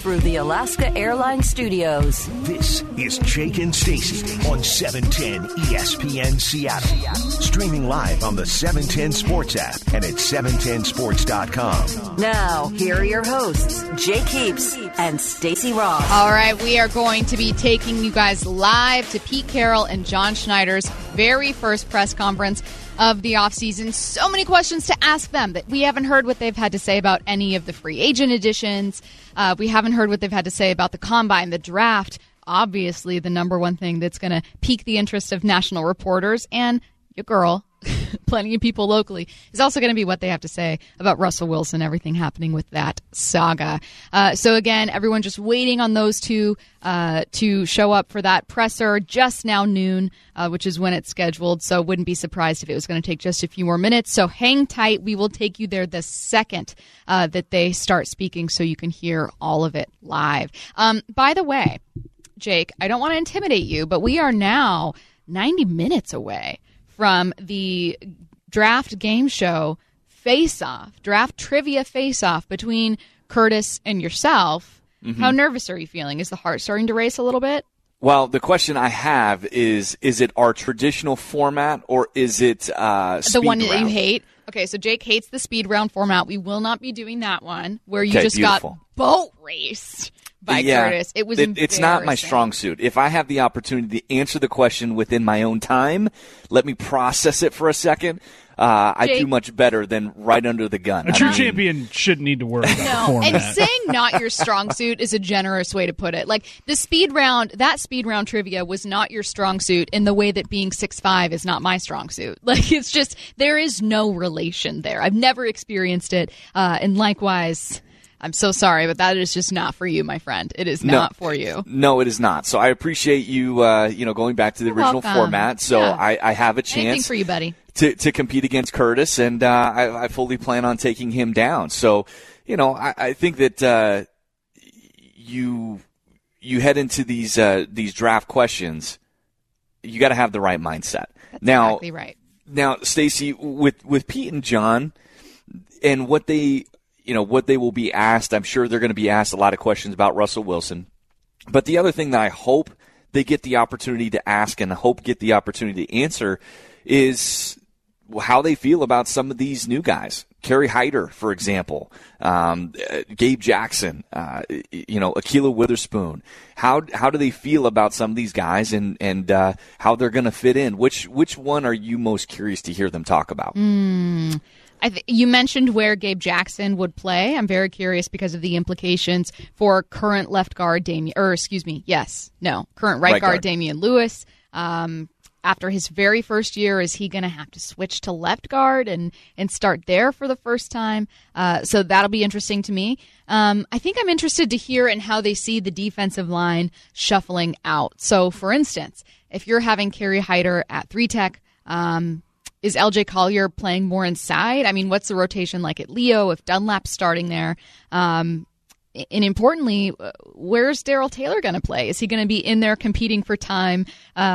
through the Alaska Airlines studios. This is Jake and Stacy on 710 ESPN Seattle. Streaming live on the 710 Sports app and at 710sports.com. Now, here are your hosts, Jake Heaps and Stacy Ross. All right, we are going to be taking you guys live to Pete Carroll and John Schneider's very first press conference of the offseason. So many questions to ask them that we haven't heard what they've had to say about any of the free agent additions. We haven't heard what they've had to say about the combine, the draft. Obviously, the number one thing that's going to pique the interest of national reporters and your girl, plenty of people locally, is also going to be what they have to say about Russell Wilson, everything happening with that saga. So again, everyone just waiting on those two to show up for that presser just now noon, which is when it's scheduled. So wouldn't be surprised if it was going to take just a few more minutes. So hang tight. We will take you there the second that they start speaking so you can hear all of it live. By the way, Jake, I don't want to intimidate you, but we are now 90 minutes away from the draft game show face-off, draft trivia face-off between Curtis and yourself. Mm-hmm. How nervous are you feeling? Is the heart starting to race a little bit? Well, the question I have is it our traditional format or is it the one that you hate? Okay, so Jake hates the speed round format. We will not be doing that one where you just got boat raced by Curtis. It was it's not my strong suit. If I have the opportunity to answer the question within my own time, let me process it for a second. I do much better than right under the gun. A true champion shouldn't need to worry about format. And saying not your strong suit is a generous way to put it. Like the speed round trivia was not your strong suit in the way that being 6'5" is not my strong suit. Like it's just, there is no relation there. I've never experienced it. And likewise, I'm so sorry, but that is just not for you, my friend. It is not for you. No, it is not. So I appreciate you, going back to the original format. So I have a chance. Anything for you, buddy. To compete against Curtis, and I fully plan on taking him down. So, I think that you head into these draft questions, you got to have the right mindset. That's exactly right. Now, Stacy, with Pete and John, and what they will be asked, I'm sure they're going to be asked a lot of questions about Russell Wilson. But the other thing that I hope they get the opportunity to ask and I hope get the opportunity to answer is how they feel about some of these new guys. Kerry Hyder, for example, Gabe Jackson, Ahkello Witherspoon. How do they feel about some of these guys and how they're going to fit in? Which one are you most curious to hear them talk about? You mentioned where Gabe Jackson would play. I'm very curious because of the implications for current left guard current right guard Damian Lewis. After his very first year, is he going to have to switch to left guard and start there for the first time? So that'll be interesting to me. I think I'm interested to hear in how they see the defensive line shuffling out. So, for instance, if you're having Kerry Hyder at 3-tech, is LJ Collier playing more inside? I mean, what's the rotation like at Leo if Dunlap's starting there? And importantly, where's Darrell Taylor going to play? Is he going to be in there competing for time,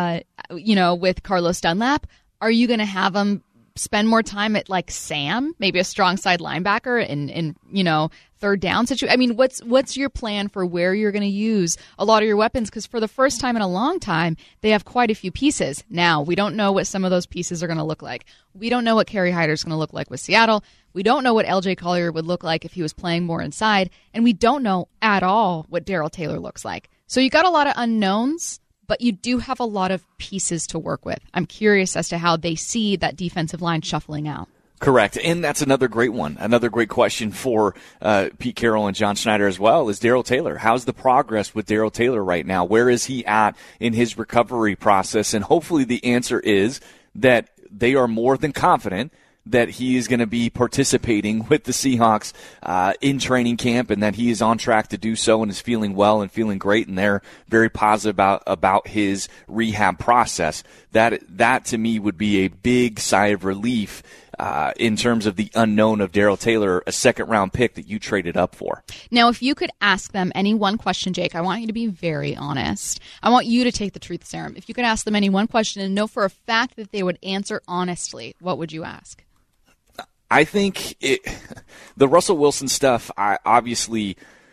with Carlos Dunlap? Are you going to have him spend more time at like Sam, maybe a strong side linebacker in third down situation? I mean, what's your plan for where you're going to use a lot of your weapons? Because for the first time in a long time, they have quite a few pieces. Now, we don't know what some of those pieces are going to look like. We don't know what Kerry Hyder is going to look like with Seattle. We don't know what LJ Collier would look like if he was playing more inside. And we don't know at all what Darrell Taylor looks like. So you got a lot of unknowns, but you do have a lot of pieces to work with. I'm curious as to how they see that defensive line shuffling out. Correct. And that's another great one. Another great question for Pete Carroll and John Schneider as well is Darrell Taylor. How's the progress with Darrell Taylor right now? Where is he at in his recovery process? And hopefully the answer is that they are more than confident that he is going to be participating with the Seahawks in training camp and that he is on track to do so and is feeling well and feeling great, and they're very positive about his rehab process. That to me would be a big sigh of relief in terms of the unknown of Darrell Taylor, a second-round pick that you traded up for. Now, if you could ask them any one question, Jake, I want you to be very honest. I want you to take the truth serum. If you could ask them any one question and know for a fact that they would answer honestly, what would you ask? I think the Russell Wilson stuff, obviously,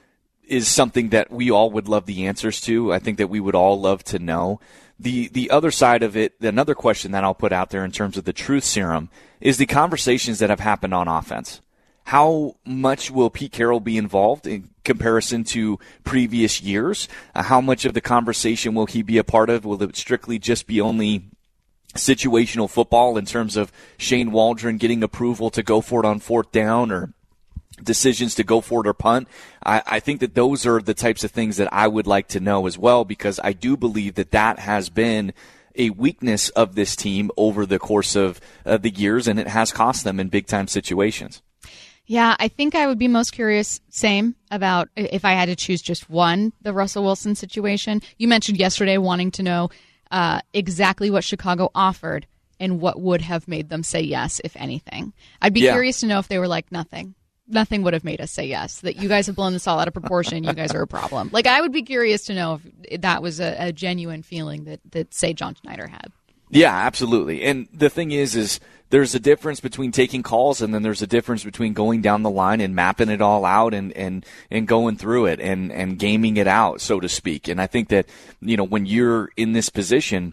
is something that we all would love the answers to. I think that we would all love to know. The other side of it, another question that I'll put out there in terms of the truth serum, is the conversations that have happened on offense. How much will Pete Carroll be involved in comparison to previous years? How much of the conversation will he be a part of? Will it strictly just be only situational football in terms of Shane Waldron getting approval to go for it on fourth down or decisions to go for it or punt? I think that those are the types of things that I would like to know as well, because I do believe that that has been a weakness of this team over the course of the years, and it has cost them in big-time situations. Yeah, I think I would be most curious, same, about if I had to choose just one, the Russell Wilson situation. You mentioned yesterday wanting to know exactly what Chicago offered and what would have made them say yes, if anything. I'd be curious to know if they were like, nothing. Nothing would have made us say yes. That you guys have blown this all out of proportion. You guys are a problem. Like, I would be curious to know if that was a genuine feeling that, say, John Schneider had. Yeah, absolutely. And the thing is there's a difference between taking calls, and then there's a difference between going down the line and mapping it all out and going through it and gaming it out, so to speak. And I think that, when you're in this position,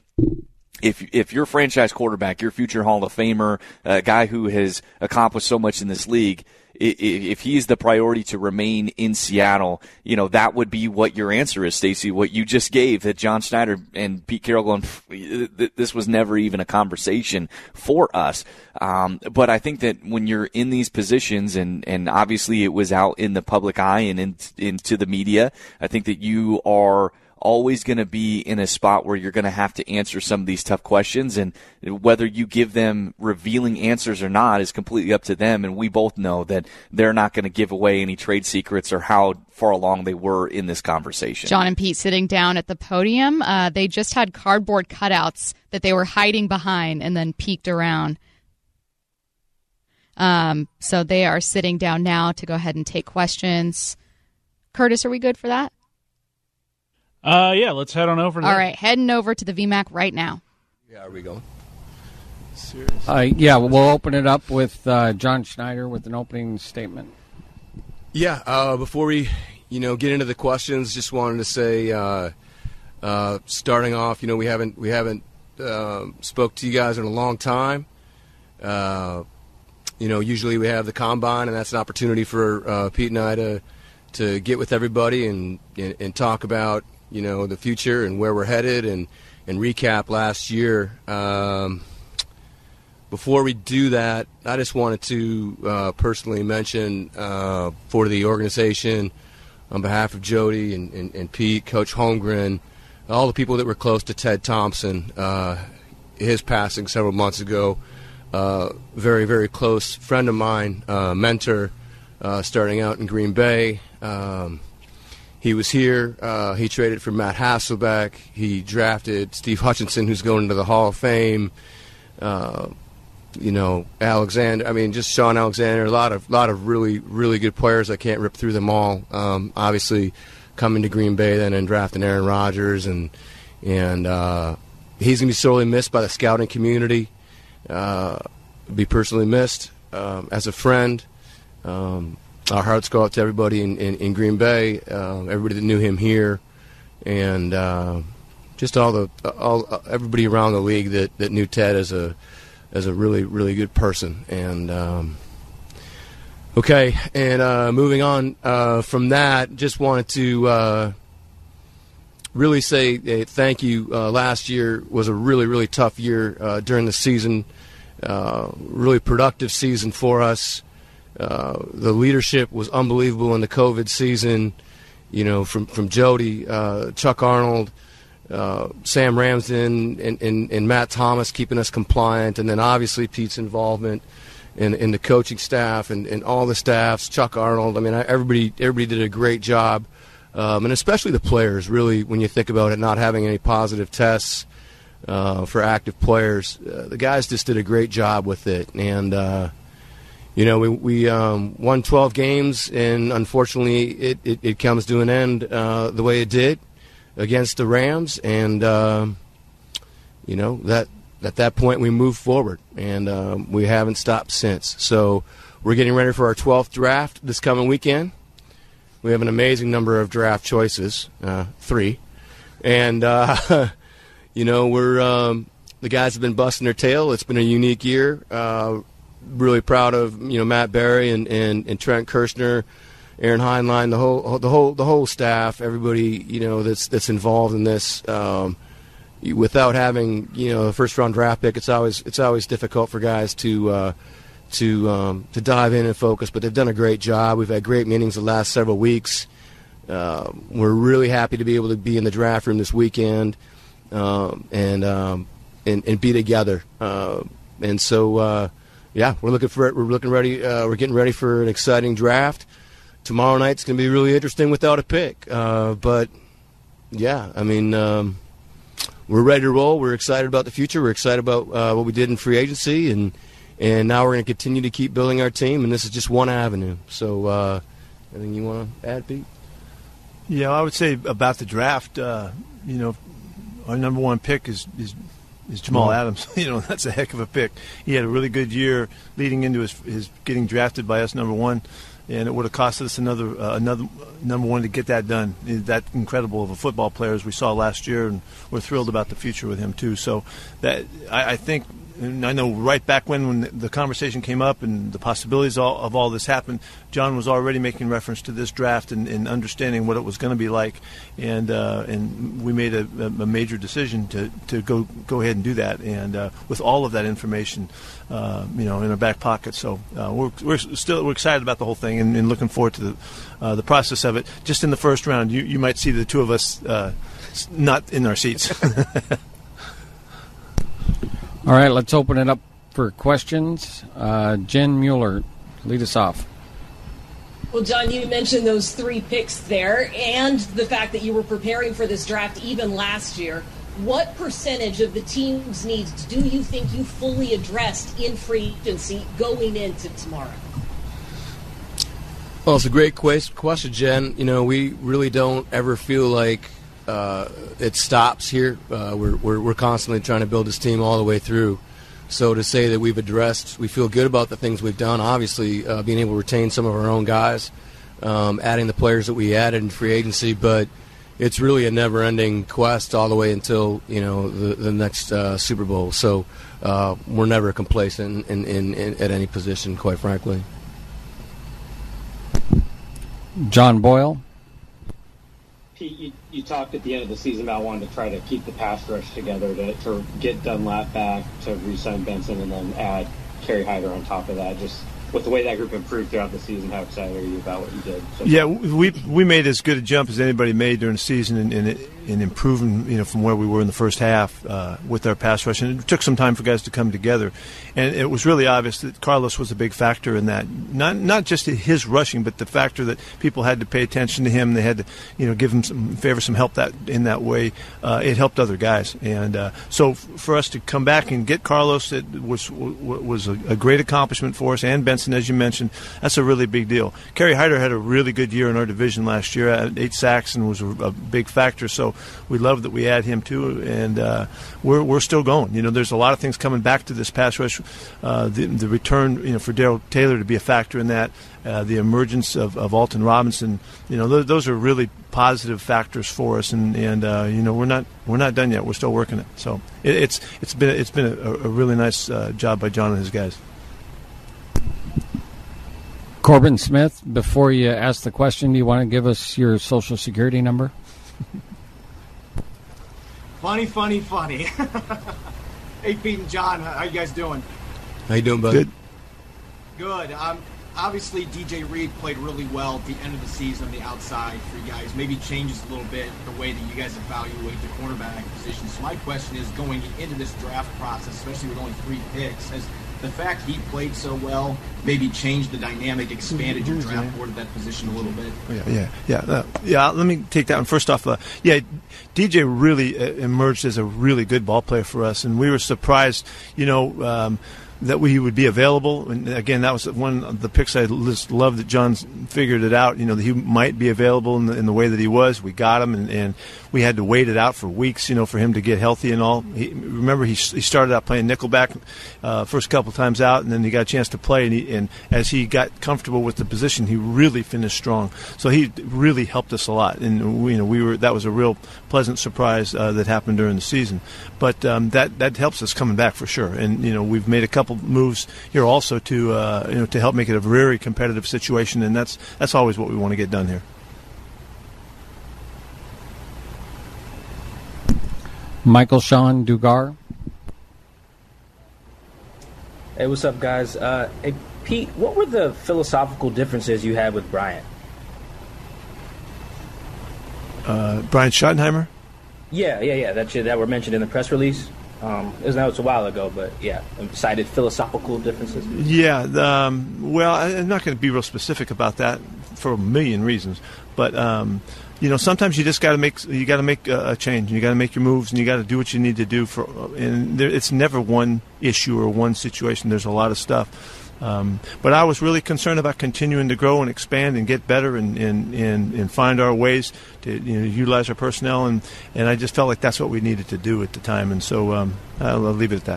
if you're a franchise quarterback, your future Hall of Famer, a guy who has accomplished so much in this league, if he's the priority to remain in Seattle, that would be what your answer is, Stacey, what you just gave, that John Schneider and Pete Carroll going, this was never even a conversation for us. But I think that when you're in these positions, and obviously it was out in the public eye and into the media, I think that you are always going to be in a spot where you're going to have to answer some of these tough questions, and whether you give them revealing answers or not is completely up to them. And we both know that they're not going to give away any trade secrets or how far along they were in this conversation. John and Pete sitting down at the podium. They just had cardboard cutouts that they were hiding behind and then peeked around. So they are sitting down now to go ahead and take questions. Curtis, are we good for that? Yeah, let's head on over there. All right, heading over to the VMAC right now. Yeah, are we going? Yeah, we'll open it up with John Schneider with an opening statement. Yeah, before we, get into the questions, just wanted to say, starting off, we haven't spoke to you guys in a long time. Usually we have the combine, and that's an opportunity for Pete and I to get with everybody and talk about the future and where we're headed and recap last year. Before we do that, I just wanted to personally mention for the organization, on behalf of Jody and Pete, Coach Holmgren, all the people that were close to Ted Thompson, his passing several months ago, very, very close friend of mine, mentor, starting out in Green Bay. He was here. He traded for Matt Hasselbeck. He drafted Steve Hutchinson, who's going into the Hall of Fame. Alexander. Just Sean Alexander. A lot of really, really good players. I can't rip through them all. Obviously, coming to Green Bay then and drafting Aaron Rodgers, and he's going to be sorely missed by the scouting community. Be personally missed as a friend. Our hearts go out to everybody in Green Bay, everybody that knew him here, and just everybody around the league that knew Ted as a really, really good person. And moving on from that, just wanted to really say thank you. Last year was a really, really tough year during the season, really productive season for us. The leadership was unbelievable in the COVID season, from Jody, Chuck Arnold, Sam Ramsden, and Matt Thomas keeping us compliant, and then obviously Pete's involvement in the coaching staff and all the staffs, Chuck Arnold. Everybody did a great job, and especially the players, really, when you think about it, not having any positive tests for active players. The guys just did a great job with it, and we won 12 games, and unfortunately it comes to an end the way it did against the Rams. And, that at that point we moved forward, and we haven't stopped since. So we're getting ready for our 12th draft this coming weekend. We have an amazing number of draft choices, 3. And, we're the guys have been busting their tail. It's been a unique year. Really proud of, Matt Berry and Trent Kirshner, Aaron Heinlein, the whole staff, everybody, that's involved in this. Without having, a first-round draft pick, it's always difficult for guys to dive in and focus, but they've done a great job. We've had great meetings the last several weeks. We're really happy to be able to be in the draft room this weekend and be together. And so, we're looking ready. We're getting ready for an exciting draft. Tomorrow night's going to be really interesting without a pick. But we're ready to roll. We're excited about the future. We're excited about what we did in free agency, and now we're going to continue to keep building our team, and this is just one avenue. So anything you want to add, Pete? Yeah, I would say about the draft, our number one pick is Jamal Adams. That's a heck of a pick. He had a really good year leading into his getting drafted by us number one, and it would have cost us another number one to get that done. That incredible of a football player as we saw last year, and we're thrilled about the future with him too. So that I think. And I know right back when the conversation came up and the possibilities of all this happened, John was already making reference to this draft and understanding what it was going to be like, and we made a major decision to go ahead and do that, and with all of that information, in our back pocket. So we're excited about the whole thing and looking forward to the process of it. Just in the first round, you might see the two of us not in our seats. All right, let's open it up for questions. Jen Mueller, lead us off. Well, John, you mentioned those 3 picks there and the fact that you were preparing for this draft even last year. What percentage of the team's needs do you think you fully addressed in free agency going into tomorrow? Well, it's a great question, Jen. We really don't ever feel like it stops here. We're constantly trying to build this team all the way through. So to say that we feel good about the things we've done. Obviously, being able to retain some of our own guys, adding the players that we added in free agency, but it's really a never-ending quest all the way until the next Super Bowl. So we're never complacent at any position, quite frankly. John Boyle. Pete, you talked at the end of the season about wanting to try to keep the pass rush together to get Dunlap back, to re-sign Benson, and then add Kerry Hyder on top of that. Just with the way that group improved throughout the season, how excited are you about what you did? Yeah, we made as good a jump as anybody made during the season in improving, from where we were in the first half with our pass rush. And it took some time for guys to come together. And it was really obvious that Carlos was a big factor in that. Not just his rushing, but the factor that people had to pay attention to him. They had to, give him some help in that way. It helped other guys. And so for us to come back and get Carlos, it was a great accomplishment for us. And Benson, as you mentioned, that's a really big deal. Kerry Hyder had a really good year in our division last year, at 8 sacks, and was a big factor. So we love that we add him too, and we're still going. There's a lot of things coming back to this pass rush. The return, for Darrell Taylor to be a factor in that, the emergence of Alton Robinson. Those are really positive factors for us, and we're not done yet. We're still working it. So it's been a really nice job by John and his guys. Corbin Smith, before you ask the question, do you want to give us your Social Security number? Funny. Hey, Pete and John, how you guys doing? How you doing, buddy? Good. Obviously, DJ Reed played really well at the end of the season on the outside for you guys. Maybe changes a little bit the way that you guys evaluate the cornerback position. So my question is, going into this draft process, especially with only 3 picks, has the fact he played so well maybe changed the dynamic, expanded your draft board at that position a little bit? Yeah. Let me take that one. First off, DJ really emerged as a really good ball player for us, and we were surprised. that he would be available. And again, that was one of the picks I just loved that John figured it out. That he might be available in the way that he was. We got him, and we had to wait it out for weeks, for him to get healthy and all. Remember, he started out playing nickelback first couple times out, and then he got a chance to play. And as he got comfortable with the position, he really finished strong. So he really helped us a lot, and that was a real pleasant surprise that happened during the season. But that helps us coming back for sure. And we've made a couple moves here also to help make it a very competitive situation, and that's always what we want to get done here. Michael Sean Dugar. Hey, what's up, guys? Hey, Pete, what were the philosophical differences you had with Bryant? Brian Schottenheimer? Yeah, that were mentioned in the press release. It's a while ago, but cited philosophical differences. Yeah, well, I'm not going to be real specific about that for a million reasons, but sometimes you just got to make a change. You got to make your moves, and you got to do what you need to do it's never one issue or one situation. There's a lot of stuff. But I was really concerned about continuing to grow and expand and get better and find our ways to utilize our personnel, and I just felt like that's what we needed to do at the time, and so I'll leave it at that.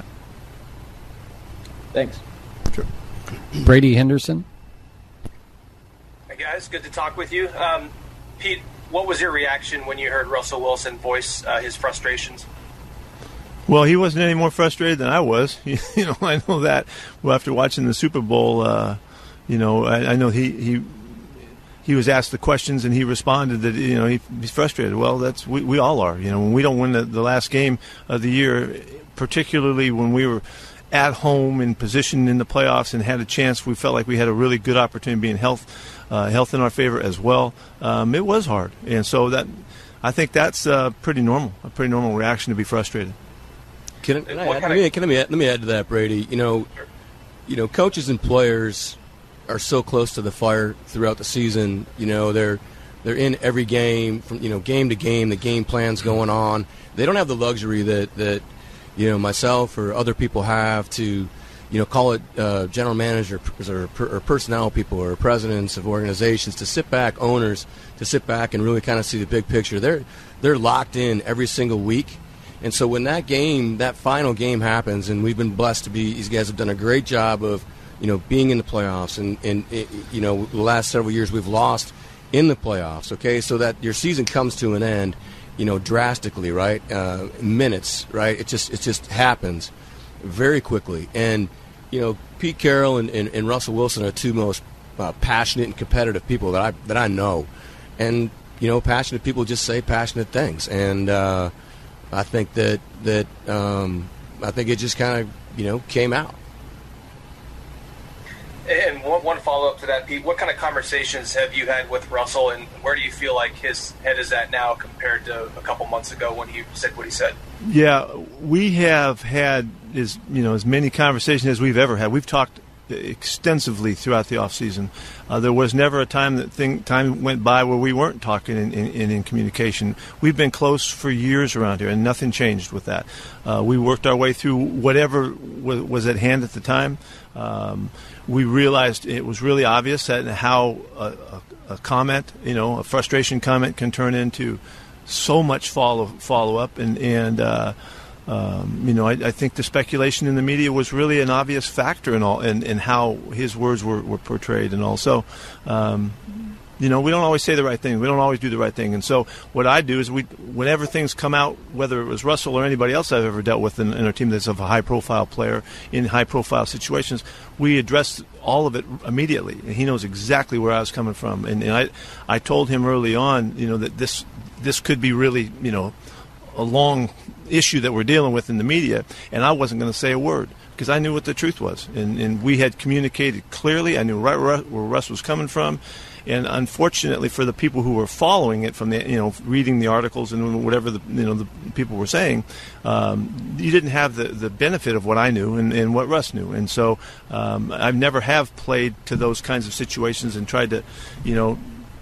Thanks. Sure. Brady Henderson. Hey guys, good to talk with you. Pete, what was your reaction when you heard Russell Wilson voice his frustrations? Well, he wasn't any more frustrated than I was. I know that. Well, after watching the Super Bowl, I know he was asked the questions and he responded that he's frustrated. Well, we all are. When we don't win the last game of the year, particularly when we were at home in position in the playoffs and had a chance, we felt like we had a really good opportunity being health in our favor as well. It was hard, and so I think that's a pretty normal reaction to be frustrated. Let me add to that, Brady. Coaches and players are so close to the fire throughout the season. They're in every game from game to game. The game plan's going on. They don't have the luxury that myself or other people have to call it general managers or personnel people or presidents of organizations to sit back, owners to sit back and really kind of see the big picture. They're locked in every single week. And so when that final game happens, and we've been blessed to be, these guys have done a great job of, being in the playoffs. And the last several years we've lost in the playoffs, okay? So that your season comes to an end, drastically, right? Minutes, right? It just happens very quickly. And, Pete Carroll and Russell Wilson are two most passionate and competitive people that I know. And, passionate people just say passionate things. And, I think that I think it just kind of came out. And one follow up to that, Pete. What kind of conversations have you had with Russell, and where do you feel like his head is at now compared to a couple months ago when he said what he said? Yeah, we have had as many conversations as we've ever had. We've talked extensively throughout the off season. There was never a time time went by where we weren't talking and in communication. We've been close for years around here, and nothing changed with that. We worked our way through whatever was at hand at the time. We realized it was really obvious that how a comment, a frustration comment, can turn into so much follow up, I think the speculation in the media was really an obvious factor in how his words were portrayed, and also, we don't always say the right thing. We don't always do the right thing. And so what I do is whenever things come out, whether it was Russell or anybody else I've ever dealt with in our team that's of a high-profile player in high-profile situations, we address all of it immediately. And he knows exactly where I was coming from. And I told him early on, that this could be really, a long issue that we're dealing with in the media, and I wasn't going to say a word because I knew what the truth was, and we had communicated clearly. I knew right where Russ was coming from, and unfortunately for the people who were following it from the reading the articles and whatever the people were saying, you didn't have the benefit of what I knew and what Russ knew, and so I've never have played to those kinds of situations and tried to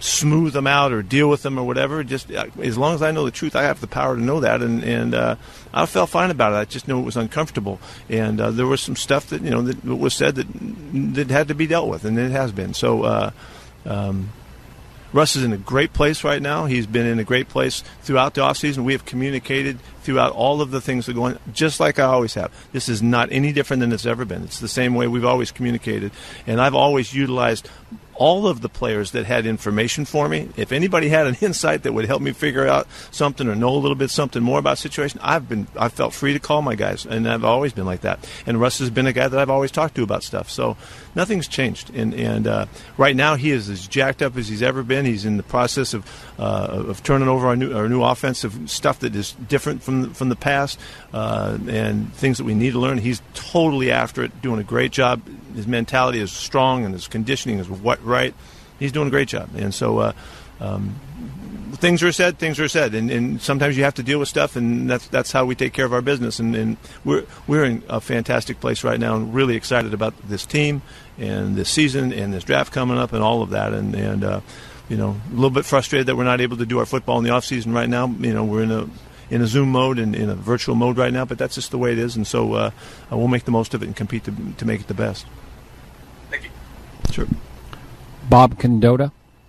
smooth them out or deal with them or whatever. Just as long as I know the truth, I have the power to know that, and I felt fine about it. I just knew it was uncomfortable, and there was some stuff that that was said that had to be dealt with, and it has been. So Russ is in a great place right now. He's been in a great place throughout the offseason. We have communicated throughout all of the things that are going, just like I always have. This is not any different than it's ever been. It's the same way we've always communicated, and I've always utilized all of the players that had information for me. If anybody had an insight that would help me figure out something or know a little bit something more about the situation, I've felt free to call my guys, and I've always been like that. And Russ has been a guy that I've always talked to about stuff. So nothing's changed. And right now he is as jacked up as he's ever been. He's in the process of turning over our new offensive stuff that is different from the past, and things that we need to learn. He's totally after it, doing a great job. His mentality is strong, and his conditioning is right. He's doing a great job. And so things are said, and sometimes you have to deal with stuff, and that's how we take care of our business. And we're in a fantastic place right now, and really excited about this team and this season and this draft coming up and all of that. And a little bit frustrated that we're not able to do our football in the off season right now. We're in a Zoom mode and in a virtual mode right now, but that's just the way it is. And so we'll make the most of it and compete to make it the best. Thank you. Sure. Bob Condotta.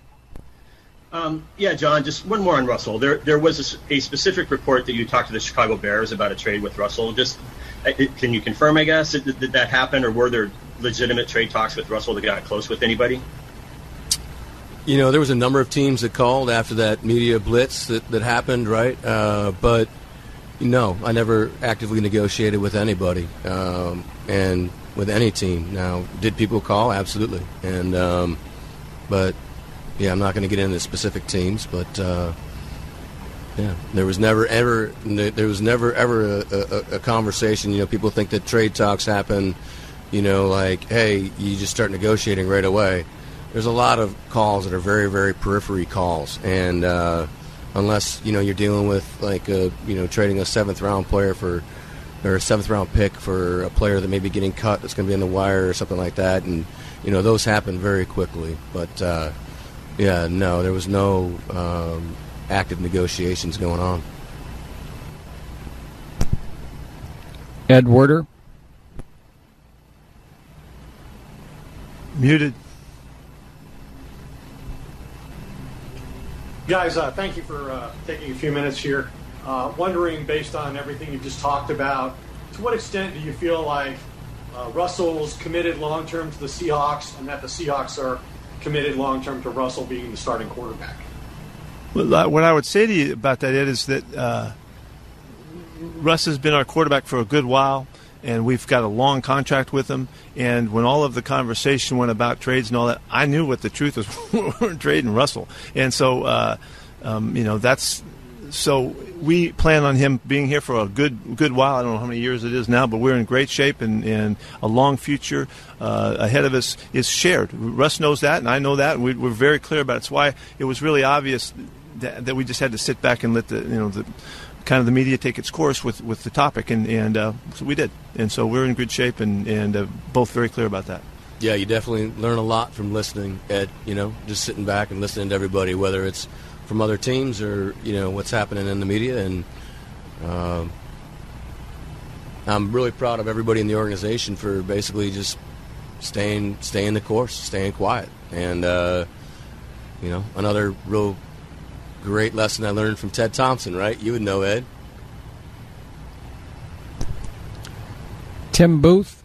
Yeah, John, just one more on Russell. There was a specific report that you talked to the Chicago Bears about a trade with Russell. Just can you confirm, I guess, did that happen, or were there legitimate trade talks with Russell that got close with anybody? There was a number of teams that called after that media blitz that happened, right? But no, I never actively negotiated with anybody and with any team. Now, did people call? Absolutely. And but yeah, I'm not going to get into specific teams, but yeah, there was never ever a conversation. People think that trade talks happen, like, hey, you just start negotiating right away. There's a lot of calls that are very, very periphery calls, and unless you're dealing with trading a 7th-round player or a 7th-round pick for a player that may be getting cut that's going to be on the wire or something like that, and those happen very quickly. But yeah, no, there was no active negotiations going on. Ed Werder. Muted. Guys, thank you for taking a few minutes here. Wondering, based on everything you've just talked about, to what extent do you feel like Russell's committed long-term to the Seahawks and that the Seahawks are committed long-term to Russell being the starting quarterback? Well, what I would say to you about that, Ed, is that Russ has been our quarterback for a good while, and we've got a long contract with him. And when all of the conversation went about trades and all that, I knew what the truth was. We weren't trading Russell. And so, that's so we plan on him being here for a good while. I don't know how many years it is now, but we're in great shape, and a long future ahead of us is shared. Russ knows that, and I know that, and we're very clear about it. It's why it was really obvious that we just had to sit back and let the kind of the media take its course with the topic, and so we did. And so we're in good shape, and both very clear about that. Yeah, you definitely learn a lot from listening, Ed, just sitting back and listening to everybody, whether it's from other teams or, what's happening in the media. And I'm really proud of everybody in the organization for basically just staying the course, staying quiet. And, another real great lesson I learned from Ted Thompson, right? You would know, Ed. Tim Booth.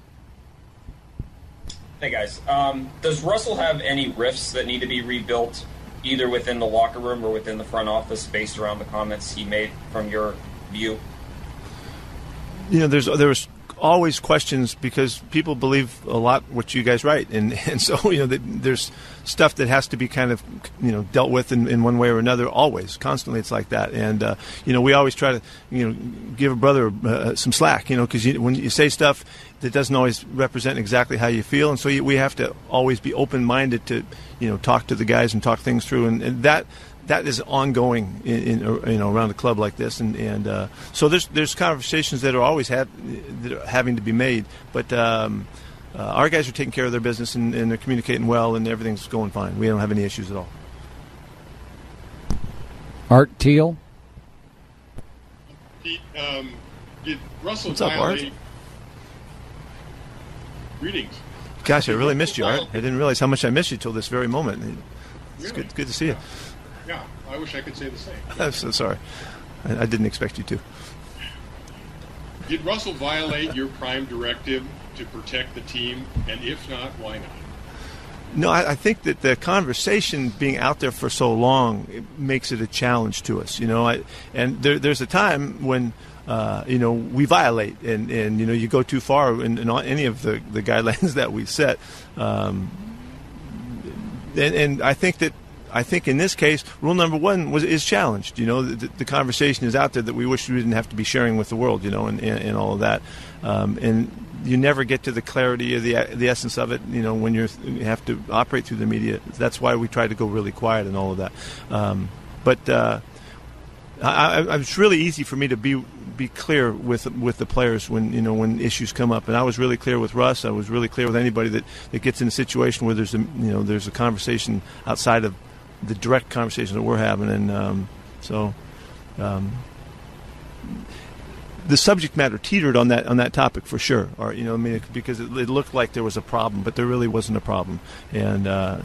Hey, guys. Does Russell have any rifts that need to be rebuilt, either within the locker room or within the front office, based around the comments he made from your view? There was always questions because people believe a lot what you guys write, and so there's stuff that has to be kind of dealt with in one way or another. Always, constantly, it's like that. And we always try to give a brother some slack, because when you say stuff that doesn't always represent exactly how you feel, and so we have to always be open-minded to talk to the guys and talk things through, and that is ongoing in around the club like this, and so there's conversations that are always that are having to be made, but our guys are taking care of their business and they're communicating well, and everything's going fine. We don't have any issues at all. Art Teal. Pete, did Russell What's up, violate... Art? Greetings. Gosh, I really missed you, Art. I didn't realize how much I missed you till this very moment. It's good to see you. Yeah, I wish I could say the same. I'm so sorry. I didn't expect you to. Did Russell violate your prime directive to protect the team? And if not, why not? No, I think that the conversation being out there for so long it makes it a challenge to us. And there's a time when we violate, and you go too far in any of the guidelines that we set. And I think in this case, rule number one is challenged. The conversation is out there that we wish we didn't have to be sharing with the world. And all of that. And you never get to the clarity of the essence of it. When you have to operate through the media. That's why we try to go really quiet and all of that. It's really easy for me to be clear with the players when issues come up, and I was really clear with Russ. I was really clear with anybody that gets in a situation where there's a conversation outside of the direct conversation that we're having, and the subject matter teetered on that topic for sure, or because it looked like there was a problem, but there really wasn't a problem, and I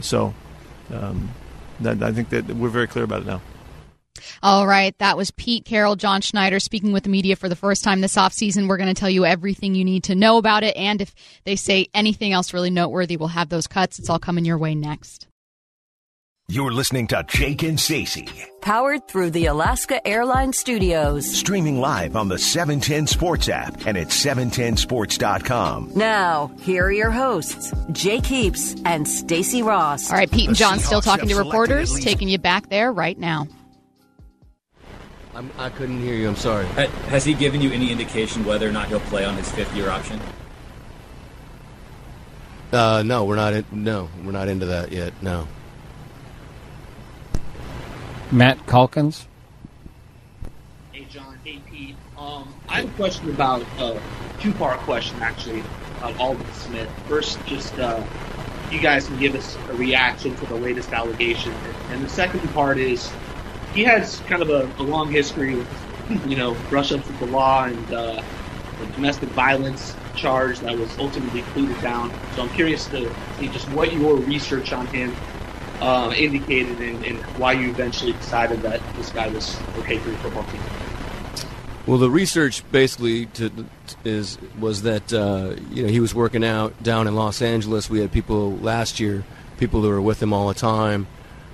think that we're very clear about it now. All right, that was Pete Carroll, John Schneider speaking with the media for the first time this offseason. We're going to tell you everything you need to know about it, and if they say anything else really noteworthy, we'll have those cuts. It's all coming your way next. You're listening to Jake and Stacey. Powered through the Alaska Airlines Studios. Streaming live on the 710 Sports app and at 710sports.com. Now, here are your hosts, Jake Heaps and Stacey Ross. All right, Pete and John still talking to reporters, taking you back there right now. I couldn't hear you. I'm sorry. Has he given you any indication whether or not he'll play on his fifth-year option? No, we're not into that yet. No. Matt Calkins. Hey, John. Hey, Pete. I have a question about two-part question, actually, about Aldon Smith. First, just you guys can give us a reaction to the latest allegation. And the second part is he has kind of a long history with, brush-ups with the law and the domestic violence charge that was ultimately pleaded down. So I'm curious to see just what your research on him indicated and why you eventually decided that this guy was okay for your football team. Well, the research basically was that he was working out down in Los Angeles. We had people last year, people who were with him all the time,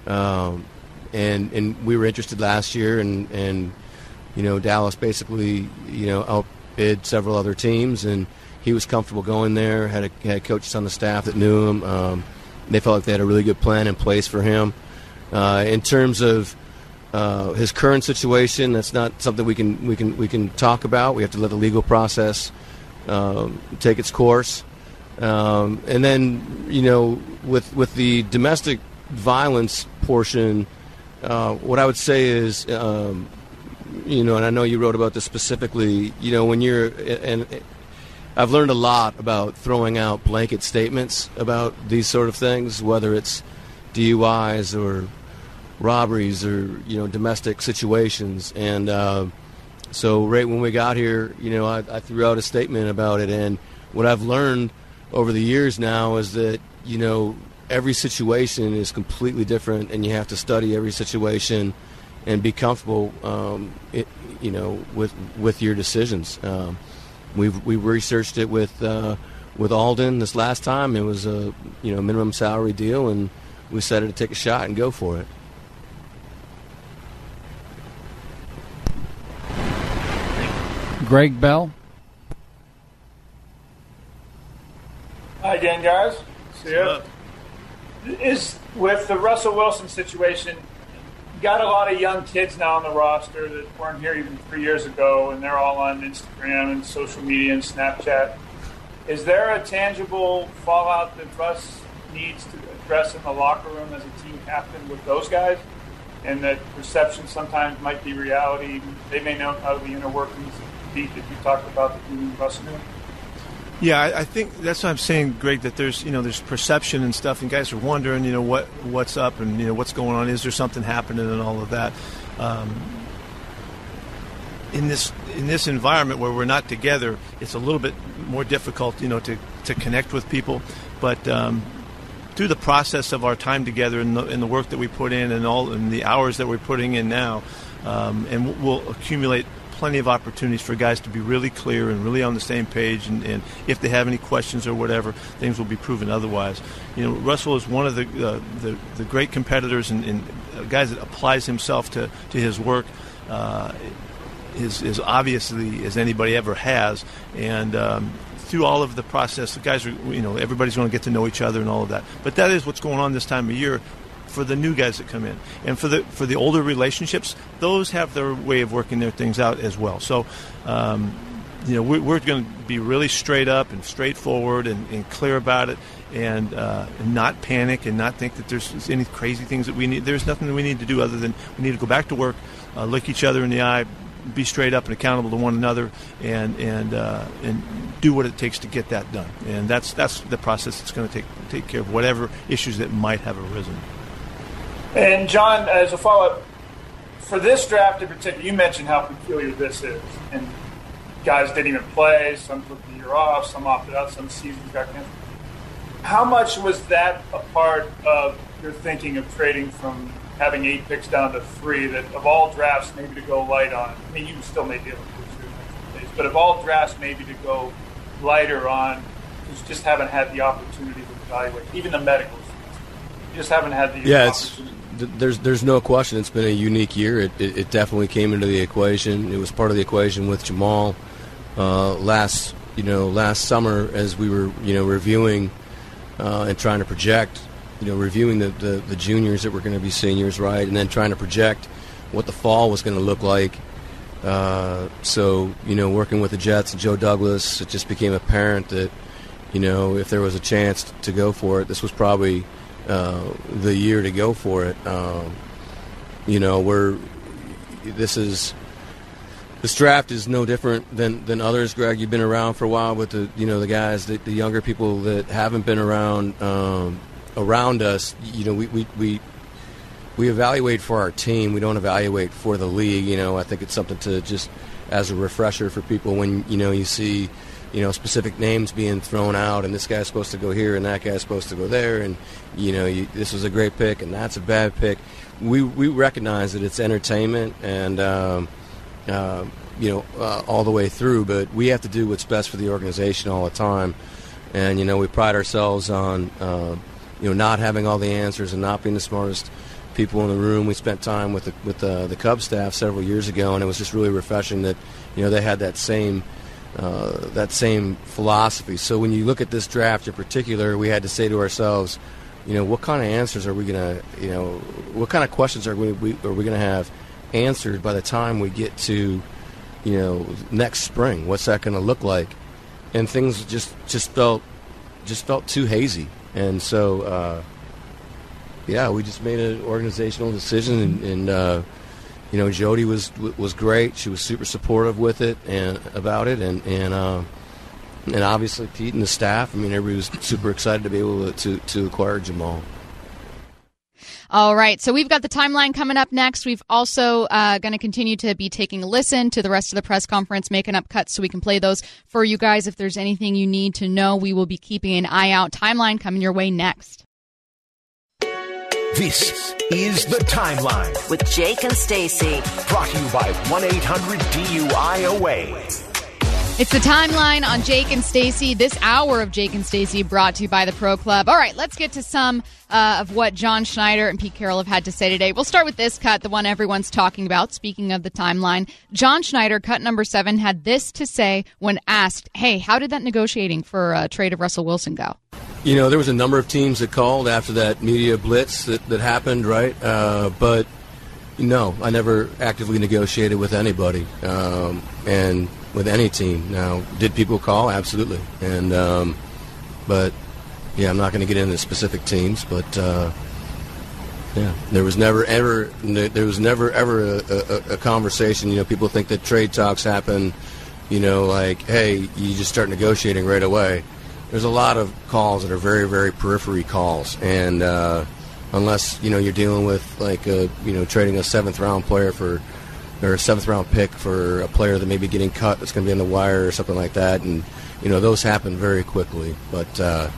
and we were interested last year, and Dallas basically outbid several other teams, and he was comfortable going there. Had coaches on the staff that knew him. They felt like they had a really good plan in place for him. In terms of his current situation, that's not something we can talk about. We have to let the legal process take its course. And then, with the domestic violence portion, what I would say is, and I know you wrote about this specifically, when and I've learned a lot about throwing out blanket statements about these sort of things, whether it's DUIs or robberies or domestic situations. And so right when we got here, I threw out a statement about it. And what I've learned over the years now is that every situation is completely different, and you have to study every situation and be comfortable, with your decisions. We researched it with Aldon this last time. It was a minimum salary deal, and we decided to take a shot and go for it. Greg Bell. Hi again, guys. See ya. Is with the Russell Wilson situation, you got a lot of young kids now on the roster that weren't here even 3 years ago, and they're all on Instagram and social media and Snapchat. Is there a tangible fallout that Russ needs to address in the locker room as a team captain with those guys? And that perception sometimes might be reality. They may know how the inner workings beat that you talked about that you and Russ knew. Yeah, I think that's what I'm saying, Greg, that there's perception and stuff, and guys are wondering, what's up and, what's going on. Is there something happening and all of that? in this environment where we're not together, it's a little bit more difficult, to connect with people. But through the process of our time together and the work that we put in and the hours that we're putting in now, and we'll accumulate plenty of opportunities for guys to be really clear and really on the same page, and if they have any questions or whatever, things will be proven otherwise. Russell is one of the great competitors and guys that applies himself to his work as obviously as anybody ever has, and through all of the process, the guys are, everybody's going to get to know each other and all of that. But that is what's going on this time of year for the new guys that come in, and for the older relationships, those have their way of working their things out as well. So, we're going to be really straight up and straightforward and clear about it, and not panic and not think that there's any crazy things that we need. There's nothing that we need to do other than we need to go back to work, look each other in the eye, be straight up and accountable to one another, and do what it takes to get that done. And that's the process that's going to take care of whatever issues that might have arisen. And John, as a follow-up, for this draft in particular, you mentioned how peculiar this is. And guys didn't even play, some took the year off, some opted out, some seasons got canceled. How much was that a part of your thinking of trading from having 8 picks down to 3, that of all drafts maybe to go light on? I mean, you still may be able to do it, but of all drafts maybe to go lighter on, because you just haven't had the opportunity to evaluate, even the medicals. You just haven't had the opportunity. There's no question it's been a unique year. It definitely came into the equation. It was part of the equation with Jamal last summer as we were reviewing and trying to project, reviewing the juniors that were going to be seniors, right, and then trying to project what the fall was going to look like. So working with the Jets and Joe Douglas, it just became apparent that if there was a chance to go for it, this was probably the year to go for it. This draft is no different than others. Greg, you've been around for a while with the guys, the younger people that haven't been around us. We evaluate for our team. We don't evaluate for the league. I think it's something to just as a refresher for people when you see specific names being thrown out, and this guy's supposed to go here and that guy's supposed to go there, and this was a great pick and that's a bad pick. We recognize that it's entertainment and all the way through, but we have to do what's best for the organization all the time. And we pride ourselves on not having all the answers and not being the smartest people in the room. We spent time with the Cubs staff several years ago, and it was just really refreshing that they had that same philosophy. So when you look at this draft in particular, we had to say to ourselves, what kind of answers are we going to, what kind of questions are we going to have answered by the time we get to, next spring? What's that going to look like? And things just felt too hazy. And so, we just made an organizational decision, and Jody was great. She was super supportive with it and about it, and obviously Pete and the staff. I mean, everybody was super excited to be able to acquire Jamal. All right, so we've got the timeline coming up next. We've also going to continue to be taking a listen to the rest of the press conference, making up cuts so we can play those for you guys. If there's anything you need to know, we will be keeping an eye out. Timeline coming your way next. This is The Timeline with Jake and Stacy. Brought to you by 1-800-DUI-AWAY. It's The Timeline on Jake and Stacy. This hour of Jake and Stacy brought to you by the Pro Club. All right, let's get to some of what John Schneider and Pete Carroll have had to say today. We'll start with this cut, the one everyone's talking about. Speaking of The Timeline, John Schneider, cut number 7, had this to say when asked, hey, how did that negotiating for a trade of Russell Wilson go? There was a number of teams that called after that media blitz that happened, right? But no, I never actively negotiated with anybody and with any team. Now, did people call? Absolutely. And but yeah, I'm not going to get into specific teams, but there was never ever a conversation. People think that trade talks happen, like, hey, you just start negotiating right away. There's a lot of calls that are very, very periphery calls, and unless you're dealing with trading a 7th-round player or a 7th-round pick for a player that may be getting cut that's going to be on the wire or something like that, and those happen very quickly. But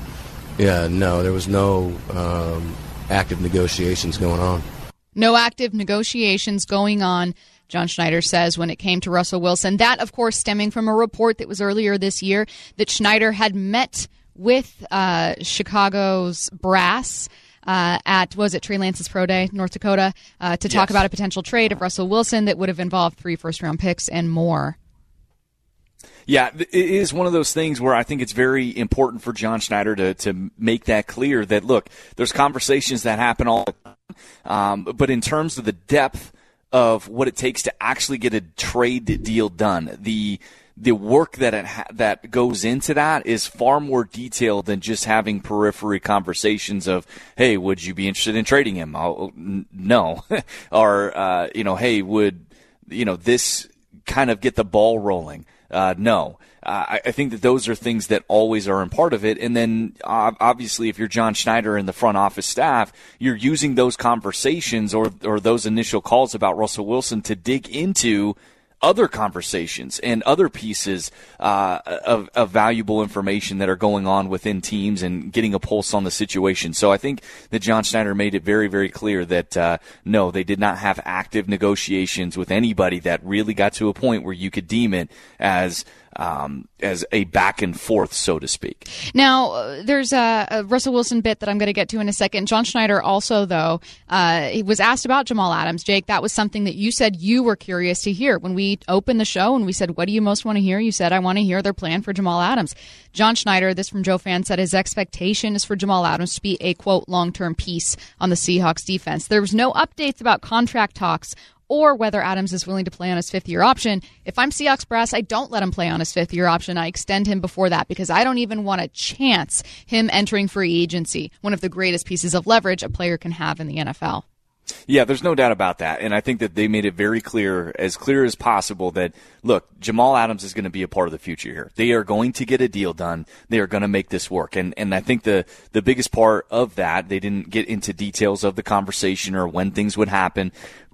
no, there was no active negotiations going on. No active negotiations going on, John Schneider says, when it came to Russell Wilson. That, of course, stemming from a report that was earlier this year that Schneider had met with Chicago's brass at, was it Trey Lance's Pro Day, North Dakota, to talk about a potential trade of Russell Wilson that would have involved 3 first-round picks and more. Yeah, it is one of those things where I think it's very important for John Schneider to make that clear that, look, there's conversations that happen all the time, but in terms of the depth of what it takes to actually get a trade deal done, the work that goes into that is far more detailed than just having periphery conversations of, hey, would you be interested in trading him? No. Or, hey, would, this kind of get the ball rolling? No. I think that those are things that always are in part of it. And then, obviously, if you're John Schneider and the front office staff, you're using those conversations or those initial calls about Russell Wilson to dig into other conversations and other pieces of valuable information that are going on within teams and getting a pulse on the situation. So I think that John Schneider made it very, very clear that, no, they did not have active negotiations with anybody that really got to a point where you could deem it as a back and forth, so to speak. Now, there's a Russell Wilson bit that I'm going to get to in a second. John Schneider also, though, he was asked about Jamal Adams. Jake, that was something that you said you were curious to hear. When we opened the show and we said, what do you most want to hear? You said, I want to hear their plan for Jamal Adams. John Schneider, this from Joe Fan, said his expectation is for Jamal Adams to be a, quote, long-term piece on the Seahawks defense. There was no updates about contract talks or whether Adams is willing to play on his 5th-year option. If I'm Seahawks brass, I don't let him play on his 5th-year option. I extend him before that because I don't even want to chance him entering free agency, one of the greatest pieces of leverage a player can have in the NFL. Yeah, there's no doubt about that. And I think that they made it very clear as possible that, look, Jamal Adams is going to be a part of the future here. They are going to get a deal done. They are going to make this work. And I think the biggest part of that, they didn't get into details of the conversation or when things would happen.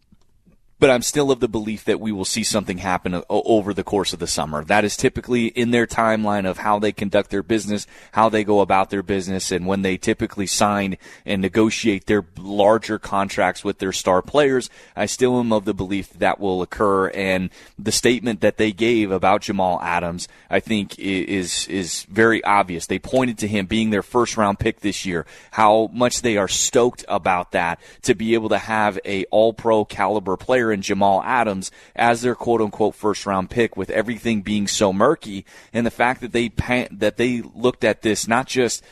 But I'm still of the belief that we will see something happen over the course of the summer. That is typically in their timeline of how they conduct their business, how they go about their business, and when they typically sign and negotiate their larger contracts with their star players. I still am of the belief that will occur, and the statement that they gave about Jamal Adams, I think, is very obvious. They pointed to him being their first-round pick this year, how much they are stoked about that, to be able to have a all-pro caliber player in Jamal Adams as their quote-unquote first-round pick, with everything being so murky, and the fact that they looked at this not just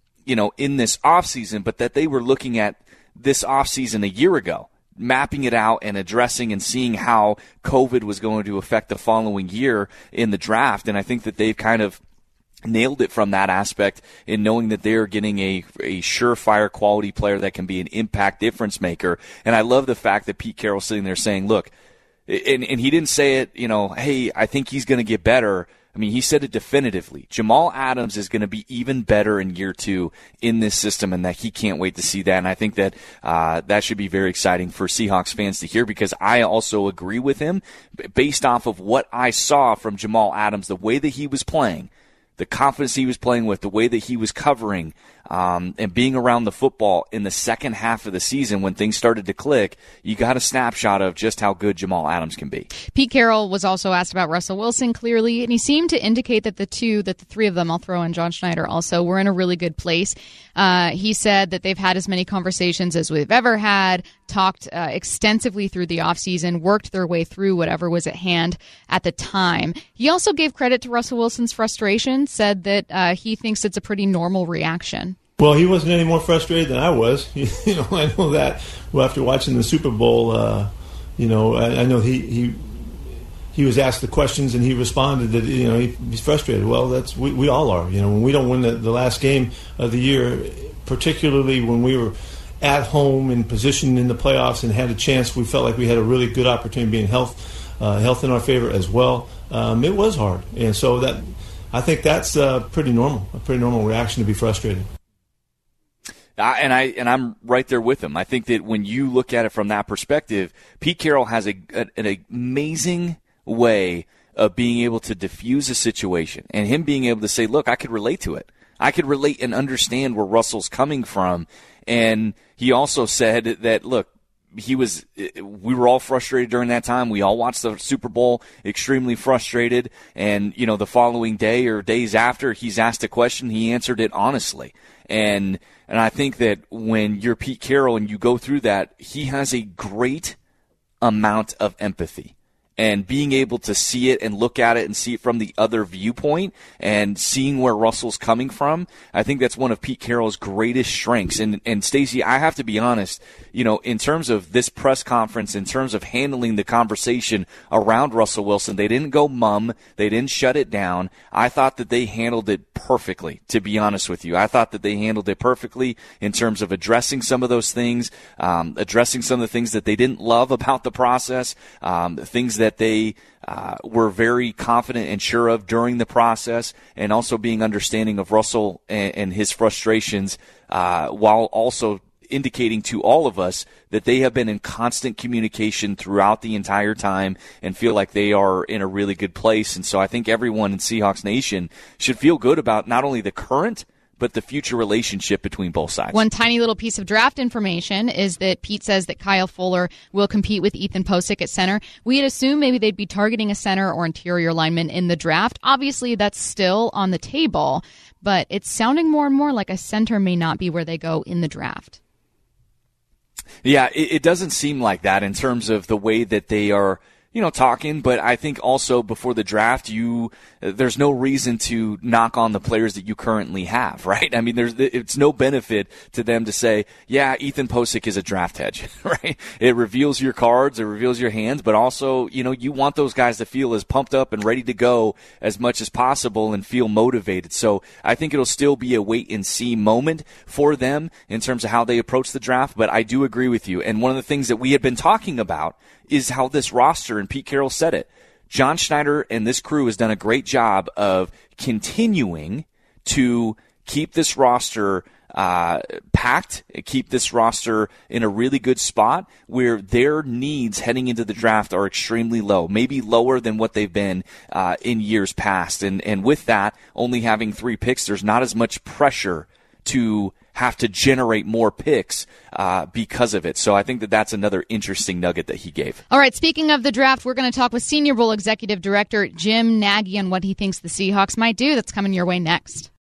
in this offseason, but that they were looking at this offseason a year ago, mapping it out and addressing and seeing how COVID was going to affect the following year in the draft. And I think that they've kind of nailed it from that aspect in knowing that they are getting a surefire quality player that can be an impact difference maker. And I love the fact that Pete Carroll's sitting there saying, look, and he didn't say it, hey, I think he's going to get better. I mean, he said it definitively. Jamal Adams is going to be even better in year 2 in this system, and that he can't wait to see that. And I think that that should be very exciting for Seahawks fans to hear, because I also agree with him based off of what I saw from Jamal Adams, the way that he was playing, the confidence he was playing with, the way that he was covering, and being around the football in the second half of the season when things started to click. You got a snapshot of just how good Jamal Adams can be. Pete Carroll was also asked about Russell Wilson, clearly, and he seemed to indicate that the 3 of them, I'll throw in John Schneider also, were in a really good place. He said that they've had as many conversations as we've ever had, talked extensively through the offseason, worked their way through whatever was at hand at the time. He also gave credit to Russell Wilson's frustration, said that he thinks it's a pretty normal reaction. Well, he wasn't any more frustrated than I was. I know that. Well, after watching the Super Bowl, I know he was asked the questions and he responded that he's frustrated. Well, we all are. When we don't win the last game of the year, particularly when we were at home and positioned in the playoffs and had a chance, we felt like we had a really good opportunity, being health in our favor as well. It was hard, and so I think that's a pretty normal reaction to be frustrated. And I'm right there with him. I think that when you look at it from that perspective, Pete Carroll has an amazing way of being able to diffuse a situation, and him being able to say, look, I could relate to it. I could relate and understand where Russell's coming from. And he also said that, look, we were all frustrated during that time. We all watched the Super Bowl extremely frustrated. And, the following day or days after he's asked a question, he answered it honestly. And I think that when you're Pete Carroll and you go through that, he has a great amount of empathy. And being able to see it and look at it and see it from the other viewpoint and seeing where Russell's coming from, I think that's one of Pete Carroll's greatest strengths. And Stacey, I have to be honest, in terms of this press conference, in terms of handling the conversation around Russell Wilson, they didn't go mum. They didn't shut it down. I thought that they handled it perfectly, to be honest with you. I thought that they handled it perfectly in terms of addressing some of those things, addressing some of the things that they didn't love about the process, things that they were very confident and sure of during the process, and also being understanding of Russell and his frustrations, while also indicating to all of us that they have been in constant communication throughout the entire time and feel like they are in a really good place. And so I think everyone in Seahawks Nation should feel good about not only the current but the future relationship between both sides. One tiny little piece of draft information is that Pete says that Kyle Fuller will compete with Ethan Posick at center. We had assumed maybe they'd be targeting a center or interior lineman in the draft. Obviously, that's still on the table, but it's sounding more and more like a center may not be where they go in the draft. Yeah, it doesn't seem like that in terms of the way that they are, talking, but I think also before the draft, there's no reason to knock on the players that you currently have, right? I mean, it's no benefit to them to say, yeah, Ethan Posick is a draft hedge, right? It reveals your cards, it reveals your hands, but also, you want those guys to feel as pumped up and ready to go as much as possible and feel motivated. So I think it'll still be a wait and see moment for them in terms of how they approach the draft, but I do agree with you. And one of the things that we had been talking about is how this roster, and Pete Carroll said it, John Schneider and this crew has done a great job of continuing to keep this roster packed, keep this roster in a really good spot where their needs heading into the draft are extremely low, maybe lower than what they've been in years past. And with that, only having 3 picks, there's not as much pressure to have to generate more picks because of it. So I think that that's another interesting nugget that he gave. All right, speaking of the draft, we're going to talk with Senior Bowl Executive Director Jim Nagy on what he thinks the Seahawks might do. That's coming your way next.